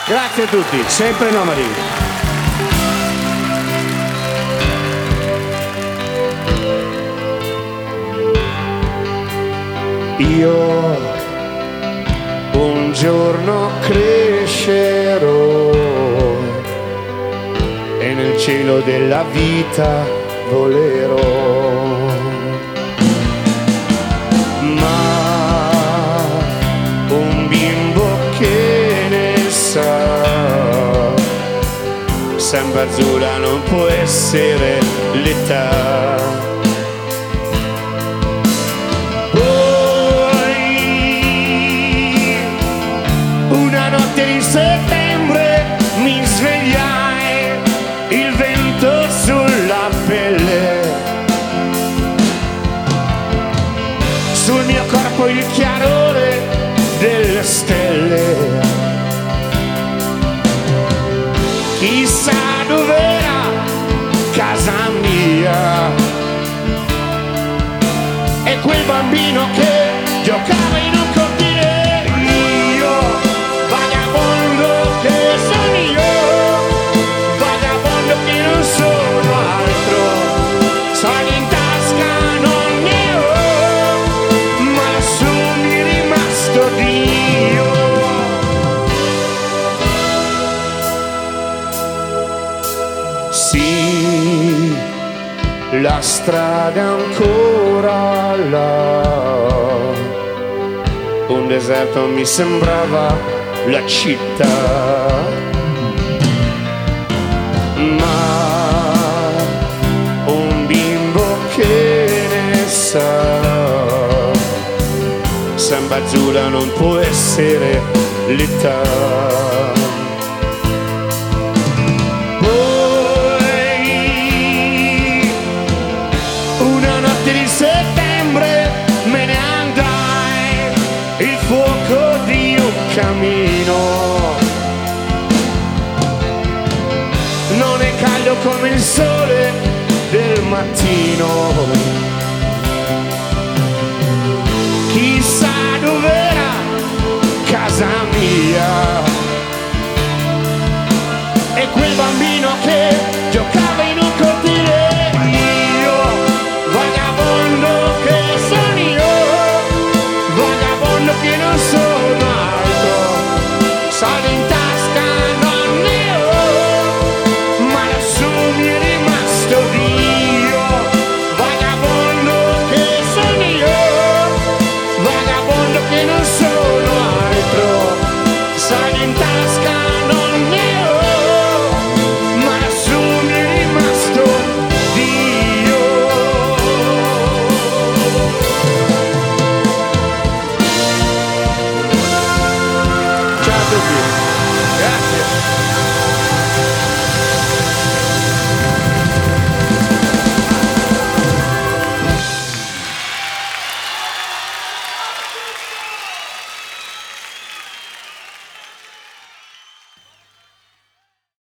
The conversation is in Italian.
Grazie a tutti, sempre nomadi. Io un giorno crescerò e nel cielo della vita volerò, ma un bimbo che ne sa, samba azzurra non può essere l'età. Di settembre mi svegliai, il vento sulla pelle, sul mio corpo il chiarore delle stelle. Chissà dov'era casa mia e quel bambino che giocava in un cortile. Soldi in tasca non ne ho, ma lassù mi è rimasto Dio. Sì, la strada è ancora là, un deserto mi sembrava la città, ma che ne sa, samba azzurra non può essere l'età. Poi una notte di settembre me ne andai, il fuoco di un camino non è caldo come il sole del mattino. Chissà dov'era casa mia